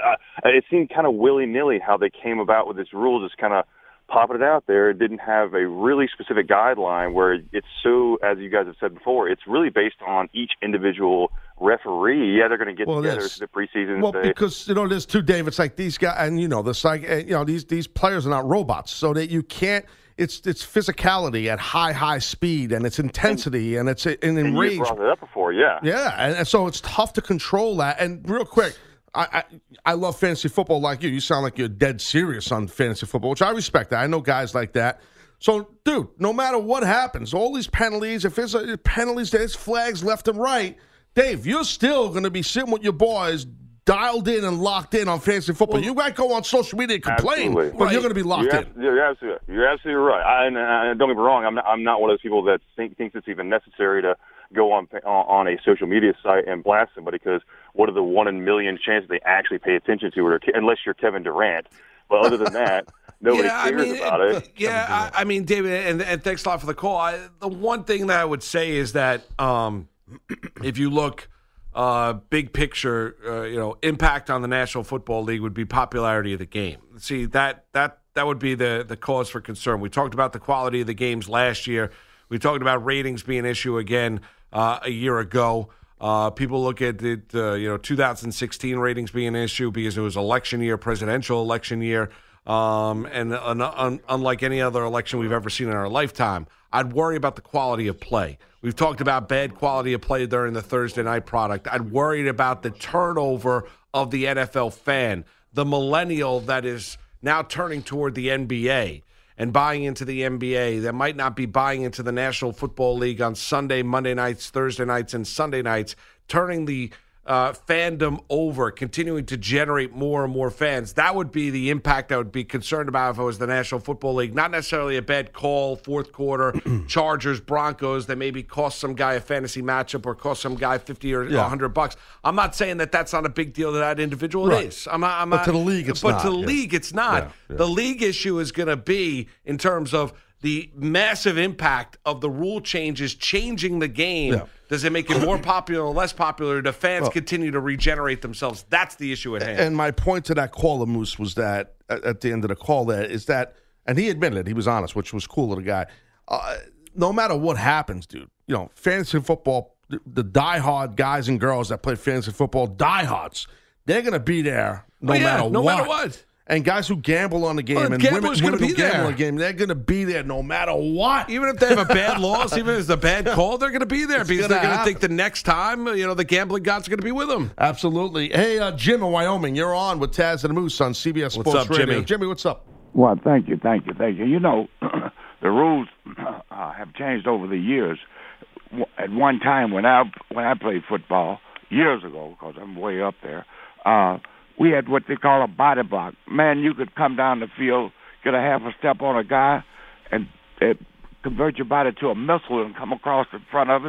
– it seemed kind of willy-nilly how they came about with this rule, just kind of popping it out there. It didn't have a really specific guideline where it's so, as you guys have said before, it's really based on each individual referee. Yeah, they're going to get well, together to the preseason. Well, and say, because, you know, there's two, Dave. It's like these guys, and, you know, the psych, you know, these these players are not robots, so that you can't, it's it's physicality at high, high speed, and it's intensity, and, and it's an enraged. You brought it up before, yeah. Yeah, and, and so it's tough to control that. And real quick, I, I I love fantasy football like you. You sound like you're dead serious on fantasy football, which I respect that. I know guys like that. So, dude, no matter what happens, all these penalties, if there's a, penalties, there's flags left and right, Dave, you're still going to be sitting with your boys dialed in and locked in on fantasy football. Well, you might go on social media and complain, absolutely. but right. you're going to be locked you're in. Ab- you're, absolutely, you're absolutely right. I, and, and don't get me wrong, I'm not, I'm not one of those people that think, thinks it's even necessary to go on on a social media site and blast somebody, because what are the one in a million chances they actually pay attention to it, unless you're Kevin Durant. But other than that, nobody yeah, cares I mean, about it. Yeah, I, I mean, David, and, and thanks a lot for the call. I, the one thing that I would say is that um, if you look uh, big picture, uh, you know, impact on the National Football League would be popularity of the game. See, that that that would be the the cause for concern. We talked about the quality of the games last year. We talked about ratings being an issue again uh, a year ago. Uh, people look at it, uh, you know, two thousand sixteen ratings being an issue because it was election year, presidential election year, um, and un- un- unlike any other election we've ever seen in our lifetime, I'd worry about the quality of play. We've talked about bad quality of play during the Thursday night product. I'd worried about the turnover of the N F L fan, the millennial that is now turning toward the N B A and buying into the N B A that might not be buying into the National Football League on Sunday, Monday nights, Thursday nights, and Sunday nights, turning the uh, fandom over, continuing to generate more and more fans. That would be the impact I would be concerned about if I was the National Football League. Not necessarily a bad call, fourth quarter, Chargers, Broncos, that maybe cost some guy a fantasy matchup or cost some guy fifty or Yeah. one hundred bucks. I'm not saying that that's not a big deal to that individual. Right. It is. I'm not, I'm But not, to the league, it's but not. to the Yeah. league, it's not. Yeah, yeah. The league issue is going to be in terms of the massive impact of the rule changes changing the game. Yeah. Does it make it more popular or less popular? Do fans Well, continue to regenerate themselves? That's the issue at hand. And my point to that caller, Moose, was that at, at the end of the call there is that, and he admitted it, he was honest, which was cool of the guy. Uh, no matter what happens, dude, you know, fantasy football, the, the diehard guys and girls that play fantasy football, diehards, they're going to be there no Oh, yeah, matter no what. matter what. And guys who gamble on the game Well, and gamblers women, gonna women who be gamble there. on the game, they're going to be there no matter what. Even if they have a bad loss, even if it's a bad call, they're going to be there It's because gonna they're going to happen. think the next time, you know, the gambling gods are going to be with them. Absolutely. Hey, uh, Jim in Wyoming, you're on with Taz and the Moose on C B S What's Sports up, Radio. Jimmy? Jimmy, what's up? Well, thank you, thank you, thank you. You know, the rules uh, have changed over the years. W- At one time, when I when I played football years ago, because I'm way up there, uh, we had what they call a body block. Man, you could come down the field, get a half a step on a guy, and uh, convert your body to a missile and come across in front of it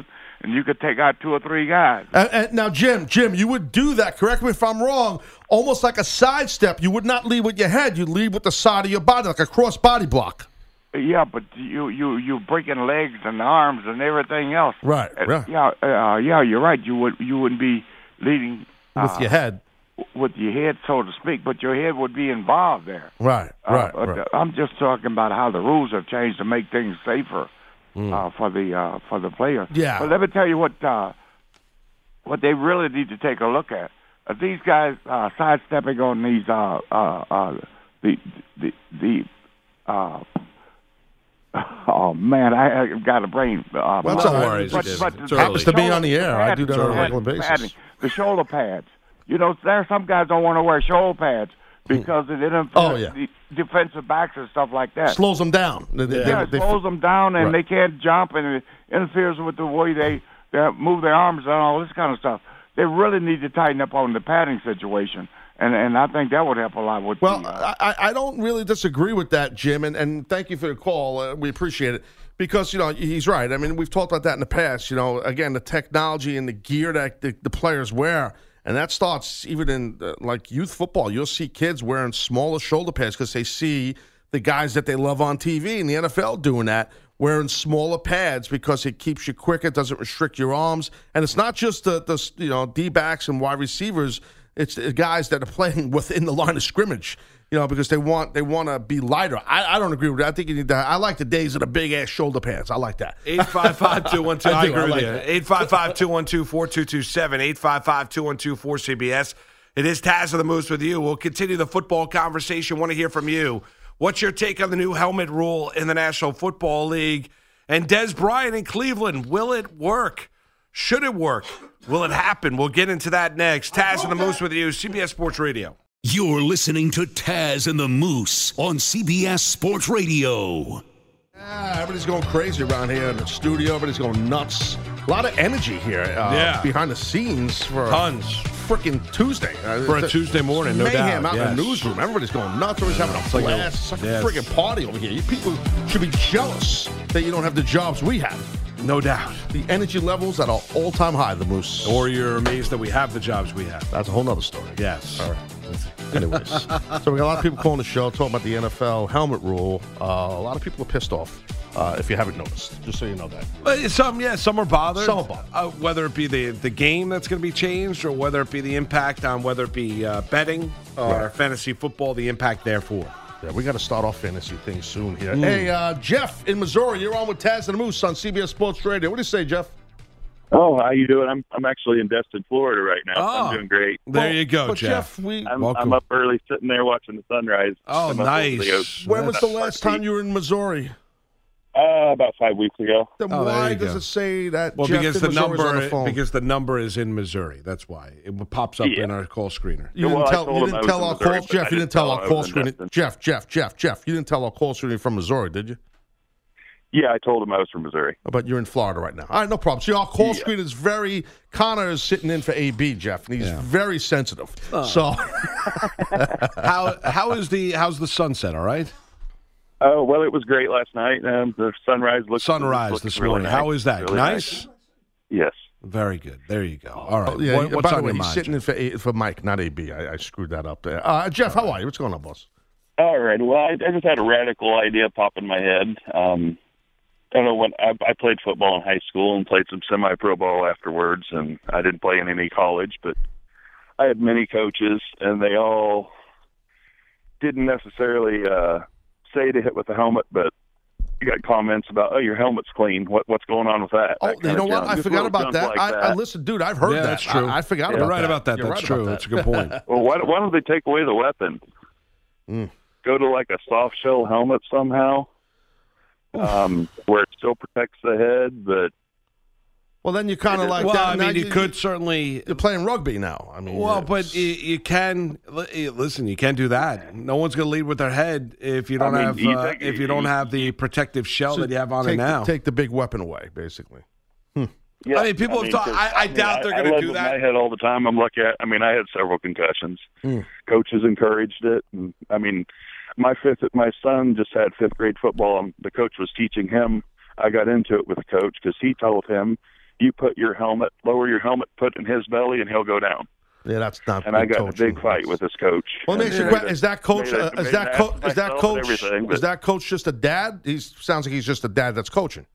and you could take out two or three guys. And, and now, Jim, Jim, you would do that. Correct me if I'm wrong. Almost like a sidestep. You would not lead with your head. You'd lead with the side of your body, like a cross body block. Yeah, but you you you breaking legs and arms and everything else. Right. Uh, Yeah. Yeah. Uh, yeah. You're right. You would you wouldn't be leading With uh, your head. with your head, so to speak, but your head would be involved there. Right. Right. Uh, right. I'm just talking about how the rules have changed to make things safer uh, for the uh, for the player. Yeah. But let me tell you what uh, what they really need to take a look at. Uh, these guys uh, sidestepping on these uh, uh, uh, the the the. Uh, Oh man, I, I got a brain. Uh, Well, it's but, all right. but, It but is. the- Happens the to be shoulder on the air. I do that on a pads, regular basis. padding, the shoulder pads. You know, there are some guys don't want to wear shoulder pads because it interferes Oh, yeah. the defensive backs and stuff like that. Slows them down. They, they- yeah, they- it slows them down, and Right. they can't jump, and it interferes with the way they, they move their arms and all this kind of stuff. They really need to tighten up on the padding situation, and and I think that would help a lot with. Well, the, uh, I, I don't really disagree with that, Jim, and, and thank you for the call. Uh, we appreciate it because, you know, he's right. I mean, we've talked about that in the past. You know, again, the technology and the gear that the, the players wear, and that starts even in, uh, like, youth football. You'll see kids wearing smaller shoulder pads because they see the guys that they love on T V in the N F L doing that, wearing smaller pads because it keeps you quicker, it doesn't restrict your arms. And it's not just the, the you know, D-backs and wide receivers. It's the guys that are playing within the line of scrimmage, you know, because they want they want to be lighter. I, I don't agree with that. I think you need to. I like the days of the big ass shoulder pads. I like that. eight five five, two one two I, I do. agree I with like you. that. eight five five, two one two, four two two seven, eight five five, two one two, four C B S. It is Taz of the Moose with you. We'll continue the football conversation. Want to hear from you. What's your take on the new helmet rule in the National Football League? And Des Bryant in Cleveland, will it work? Should it work? Will it happen? We'll get into that next. Taz and the Moose with you, C B S Sports Radio. You're listening to Taz and the Moose on C B S Sports Radio. Yeah, everybody's going crazy around here in the studio. Everybody's going nuts. A lot of energy here uh, Yeah. behind the scenes for Tons. freaking Tuesday. Uh, For a it's Tuesday morning, no mayhem doubt, out in yes. the newsroom. Everybody's going nuts. Everybody's having a It's like a- blast. It's like yes. a freaking party over here. You people should be jealous that you don't have the jobs we have. No doubt. The energy levels at an all-time high, the Moose. Or you're amazed that we have the jobs we have. That's a whole nother story. Yes. All right. Anyways, so we got a lot of people calling the show, talking about the N F L helmet rule. Uh, a lot of people are pissed off, uh, if you haven't noticed, just so you know that. Well, some, yeah, some are bothered. Some are bothered. Uh, whether it be the, the game that's going to be changed or whether it be the impact on whether it be uh, betting or Right. fantasy football, the impact therefore. Yeah, we got to start off fantasy things soon here. Hey, uh, Jeff in Missouri, you're on with Taz and the Moose on C B S Sports Radio. What do you say, Jeff? Oh, how you doing? I'm I'm actually in Destin, Florida right now. So Oh, I'm doing great. There you go, But Jeff. Jeff, we, I'm, welcome. I'm up early, sitting there watching the sunrise. Oh, I'm up over the nice. ocean. when was the That's last Park time you were in Missouri? Uh, about five weeks ago. Then Oh, there why you does go. it say that Well, Jeff because in the Missouri is on number the phone? because the number is in Missouri. That's why it pops up Yeah. in our call screener. You Well, didn't I tell, told you him didn't I was tell in our Missouri, call, but Jeff. I You didn't didn't tell tell our him I call was in screening, Destin. Jeff, Jeff, Jeff, Jeff. You didn't tell our call screening from Missouri, did you? Yeah, I told him I was from Missouri. But you're in Florida right now. All right, no problem. See, our call Yeah. screen is very. Connor is sitting in for A B, Jeff, and he's Yeah. very sensitive. Oh. So, how how is the how's the sunset? All right, Oh, well, it was great last night. Um, the sunrise looked sunrise looked this really morning. nice. How is that? Really nice? Yes. Very good. There you go. All right. Oh, yeah. What- what's by the on way, your he's mind? sitting in for A, for Mike, not A B. I, I screwed that up there. Uh, Jeff, how are you? What's going on, boss? All right. Well, I, I just had a radical idea pop in my head. Um, I don't know when I, I played football in high school and played some semi-pro ball afterwards, and I didn't play in any college, but I had many coaches, and they all didn't necessarily uh, say to hit with the helmet, but you got comments about, oh, your helmet's clean. What what's going on with that? Oh, That you kind know of what? junk. I Just forgot little about junk that. like I, that. I listen, dude. I've heard Yeah, that. that's true. I, I forgot You're about right that. about that. You're That's right true. about That's a that. good point. Well, why, why don't they take away the weapon? Mm. Go to like a soft shell helmet somehow, um, where it still protects the head, but Well, then you kind of like well, that. I Now mean, you could certainly. You're playing rugby now. I mean, Well, it's- but you, you can li- listen. You can't do that. No one's going to lead with their head if you don't I mean, have you uh, take- if you don't have the protective shell so that you have on take, it now. Take the big weapon away, basically. yeah, I mean, people have thought- 'cause, I- I doubt they're I gonna live do with that. My head all the time. I'm lucky. I, I mean, I had several concussions. Mm. Coaches encouraged it. And, I mean, my fifth, my son just had fifth grade football. And the coach was teaching him. I got into it with the coach because he told him, you put your helmet, lower your helmet, put in his belly, and he'll go down. Yeah, that's not. And I got coaching. in a big fight with this coach. Well, And makes you made question, it- is that coach? made Uh, it- is made that an coach? ass of Is that myself coach? and everything, Is but- that coach just a dad? He sounds like he's just a dad that's coaching.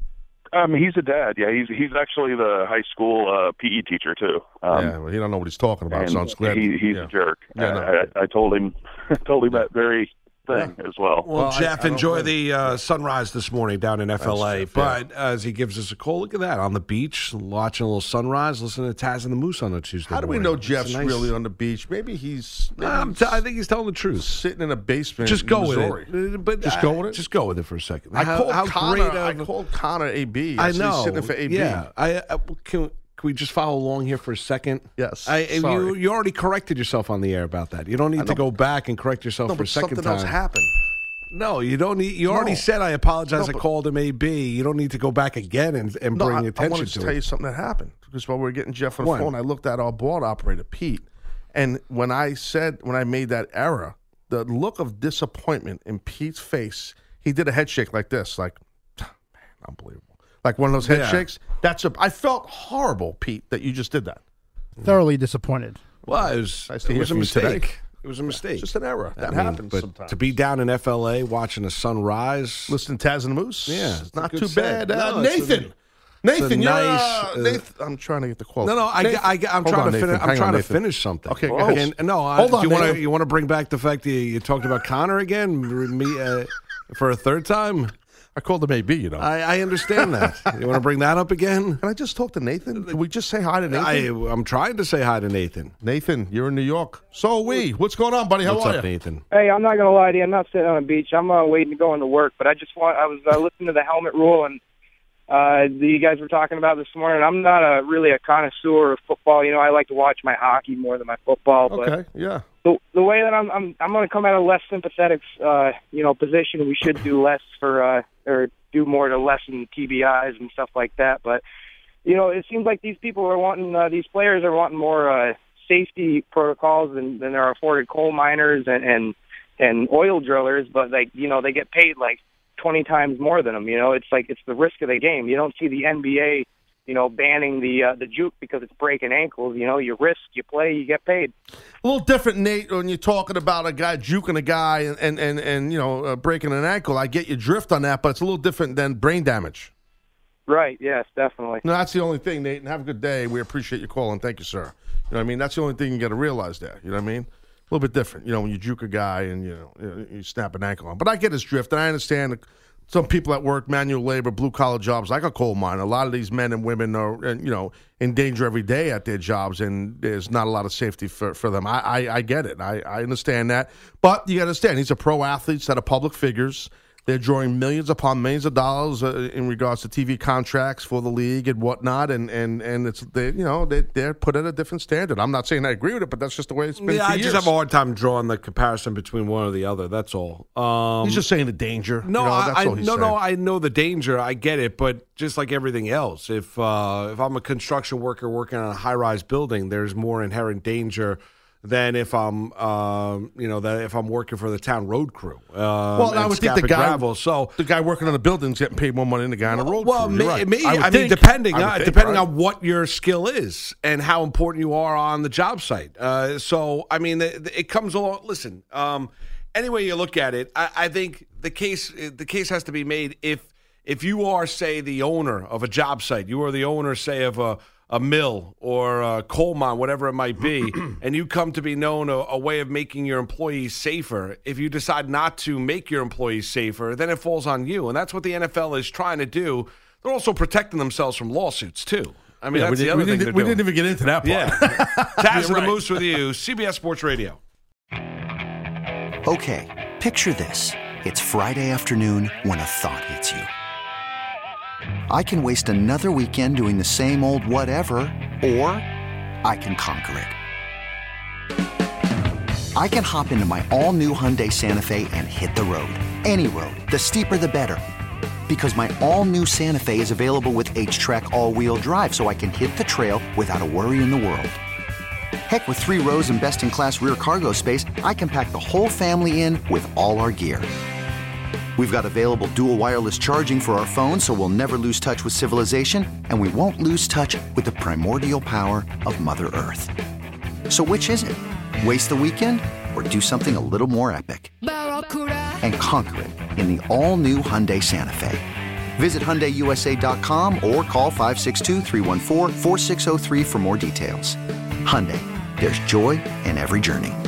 I mean, he's a dad. Yeah, he's he's actually the high school uh, P E teacher too. Um, yeah, well, he don't know what he's talking about. and So I'm glad. he, he's yeah. a jerk. Yeah, no. I, I, I told him, told him that very thing as well. Well, Jeff, enjoy the uh, sunrise this morning down in F L A. That's tough, But as he gives us a call, look at that on the beach, watching a little sunrise, listening to Taz and the Moose on a Tuesday. How do we morning. know It's Jeff's a nice- really on the beach? Maybe he's. Maybe I'm he's t- I think he's telling the truth. sitting in a basement. Just in go Missouri. with it. Uh, But Just uh, go with it? Just go with it for a second. I How- called how Connor. great I of- called Connor A B. I said know. He's sitting for A B. Yeah. I, I can, can we just follow along here for a second? Yes. I, you, Sorry. you already corrected yourself on the air about that. You don't need to go back and correct yourself No, for a but second something time. else happened. No, you don't need. You No. already said I apologize. No, I but- called him A B. You don't need to go back again and, and No, bring I, I attention wanted to to tell it. you something that happened because while we were getting Jeff on the What? phone, I looked at our board operator Pete, and when I said when I made that error, the look of disappointment in Pete's face, he did a head shake like this, like man, unbelievable, like one of those head Yeah. shakes. That's a. I felt horrible, Pete, that you just did that. Thoroughly disappointed. Well, it was, Nice to it hear was a from you today. mistake. It was a mistake. It's just an error. That I mean, happens but sometimes. to be down in F L A watching the sunrise, Listen to Taz and the Moose. Yeah, it's it's a not good too set. bad. Uh, No, it's a- Nathan, it's Nathan, a you're nice, uh, uh, Nathan. I'm trying to get the quote. No, no, I, Nathan, I, I'm hold trying on, to Nathan. finish. I'm Hang trying on, to Nathan. finish something. Okay, go Well, ahead. and- no, I, Hold do on, you want to Nathan. you want to bring back the fact that you, you talked about Connor again, me uh, for a third time? I called him A B. You know. I, I understand that. You want to bring that up again? Can I just talk to Nathan? Can we just say hi to Nathan? I, I'm trying to say hi to Nathan. Nathan, you're in New York. So are we. What's going on, buddy? How What's are up, you? Nathan? Hey, I'm not gonna lie to you. I'm not sitting on a beach. I'm uh, waiting to go into work. But I just want. I was uh, listening to the helmet rule and uh, that you guys were talking about this morning. I'm not a really a connoisseur of football. You know, I like to watch my hockey more than my football. But Okay, yeah. the the way that I'm I'm I'm going to come at a less sympathetic, uh, you know, position. We should do less for uh, or do more to lessen T B Is and stuff like that. But you know, it seems like these people are wanting uh, these players are wanting more uh, safety protocols than than are afforded coal miners and and and oil drillers. But like you know, they get paid like twenty times more than them. You know, it's like it's the risk of the game. You don't see the N B A. You know, banning the uh, the juke because it's breaking ankles. You know, you risk, you play, you get paid. A little different, Nate, when you're talking about a guy juking a guy and, and, and, and you know, uh, breaking an ankle. I get your drift on that, but it's a little different than brain damage. Right, yes, definitely. No, that's the only thing, Nate. And have a good day. We appreciate you calling. Thank you, sir. You know what I mean? That's the only thing you got to realize there. You know what I mean? A little bit different, you know, when you juke a guy and, you know, you snap an ankle on. But I get his drift, and I understand some people that work manual labor, blue-collar jobs, like a coal mine. A lot of these men and women are, you know, in danger every day at their jobs, and there's not a lot of safety for, for them. I, I, I get it. I, I understand that. But you got to understand, these are pro athletes that are public figures. They're drawing millions upon millions of dollars uh, in regards to T V contracts for the league and whatnot, and and and it's they you know they they're put at a different standard. I'm not saying I agree with it, but that's just the way it's been. Yeah, for I years. just have a hard time drawing the comparison between one or the other. That's all. Um, He's just saying the danger. No, you know, I, that's I all he's no, saying. no. I know the danger. I get it, but just like everything else, if uh, if I'm a construction worker working on a high rise building, there's more inherent danger than if I'm, um, you know, that if I'm working for the town road crew. Um, Well, I and would think the scapping guy, gravel. So the guy working on the building's getting paid more money than the guy on the road. Well, crew. may, You're right. may, I, would I mean, think. depending I would on think, depending right? on what your skill is and how important you are on the job site. Uh, so, I mean, the, the, it comes along. Listen, um, any way you look at it, I, I think the case the case has to be made if if you are, say, the owner of a job site, you are the owner, say, of a a mill or a coal mine, whatever it might be, and you come to be known a, a way of making your employees safer. If you decide not to make your employees safer, then it falls on you. And that's what the N F L is trying to do. They're also protecting themselves from lawsuits, too. I mean, Yeah, that's we the didn't- other we thing didn't- they're we doing. didn't even get into that part. Yeah. Taz and You're the right. Moose with you, C B S Sports Radio. Okay, picture this. It's Friday afternoon when a thought hits you. I can waste another weekend doing the same old whatever, or I can conquer it. I can hop into my all-new Hyundai Santa Fe and hit the road. Any road. The steeper, the better. Because my all-new Santa Fe is available with H-Track all-wheel drive, so I can hit the trail without a worry in the world. Heck, with three rows and best-in-class rear cargo space, I can pack the whole family in with all our gear. We've got available dual wireless charging for our phones, so we'll never lose touch with civilization, and we won't lose touch with the primordial power of Mother Earth. So which is it? Waste the weekend or do something a little more epic? And conquer it in the all-new Hyundai Santa Fe. Visit Hyundai U S A dot com or call five six two, three one four, four six zero three for more details. Hyundai, there's joy in every journey.